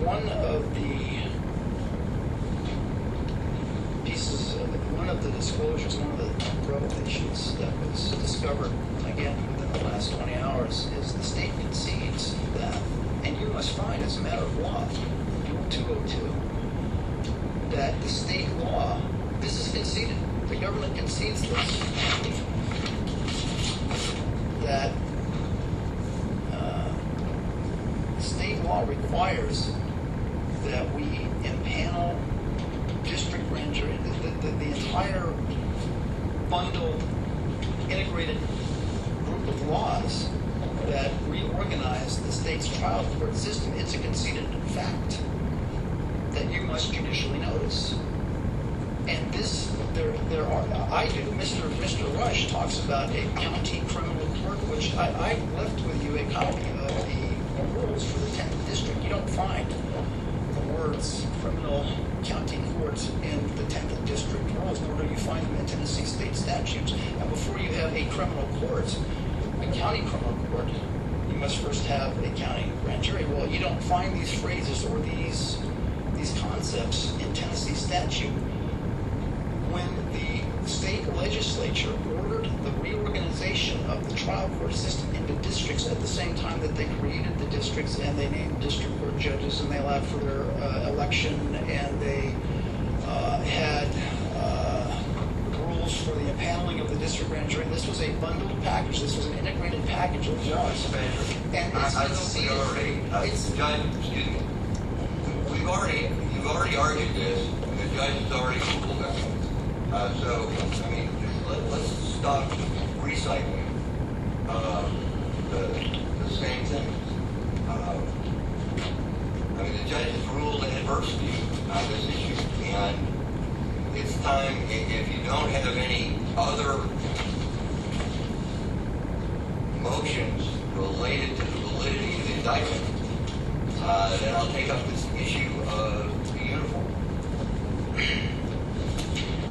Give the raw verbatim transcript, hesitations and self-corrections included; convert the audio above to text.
one of the pieces, of, one of the disclosures, one of the revelations that was discovered, again, within the last twenty hours, is the state concedes that, and you must find as a matter of law, Rule two oh two, that the state law, this is conceded, the government concedes this, that uh, state law requires that we impanel district grand jury, the, the, the entire bundled, integrated group of laws that reorganize the state's trial court system. It's a conceded fact that you must judicially notice. And this, there, there are, I do, Mister Mister Rush talks about a county criminal court, which I, I left with you a copy of the rules for the tenth district. You don't find the words criminal county courts in the tenth district rules, nor do you find them in Tennessee state statutes. And before you have a criminal court, a county criminal court, you must first have a county grand jury. Well, you don't find these phrases or these these concepts in Tennessee statute. When the state legislature ordered the reorganization of the trial court system into districts at the same time that they created the districts and they named district court judges and they allowed for their uh, election and they uh, had uh, rules for the impaneling of the district grand jury. This was a bundled package. This was an integrated package of laws. And it's I, I think we already, uh, it's, Judge, excuse me, we've already, you've already argued this, and the judge has already ruled on it. Uh, so, I mean, let, let's stop recycling uh, the, the same thing. Uh, I mean, the judge has ruled adversely on this issue, and it's time, if you don't have any other motions related to the validity of the indictment, uh, then I'll take up this issue of